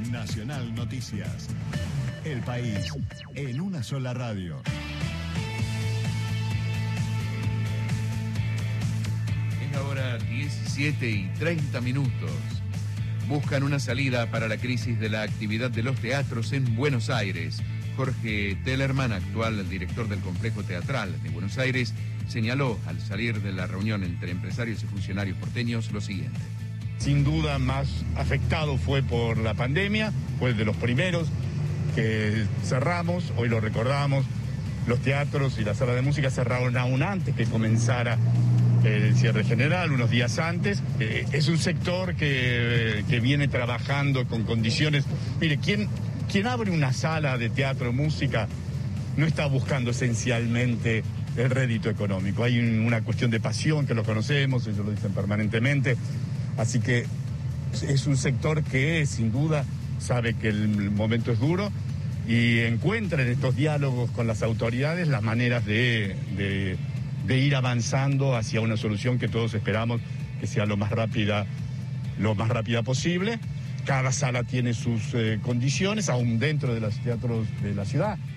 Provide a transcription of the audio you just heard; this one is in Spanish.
Nacional Noticias. El país en una sola radio. Es ahora 17:30. Buscan una salida para la crisis de la actividad de los teatros en Buenos Aires. Jorge Tellerman, actual director del Complejo Teatral de Buenos Aires, señaló al salir de la reunión entre empresarios y funcionarios porteños lo siguiente. Sin duda más afectado fue por la pandemia, fue de los primeros que cerramos, hoy lo recordamos, los teatros y las salas de música cerraron aún antes que comenzara el cierre general, unos días antes. Es un sector que viene trabajando con condiciones. Mire, quien abre una sala de teatro, música, no está buscando esencialmente el rédito económico. Hay una cuestión de pasión que lo conocemos, ellos lo dicen permanentemente. Así que es un sector que sin duda sabe que el momento es duro y encuentra en estos diálogos con las autoridades las maneras de ir avanzando hacia una solución que todos esperamos que sea lo más rápida posible. Cada sala tiene sus condiciones, aún dentro de los teatros de la ciudad.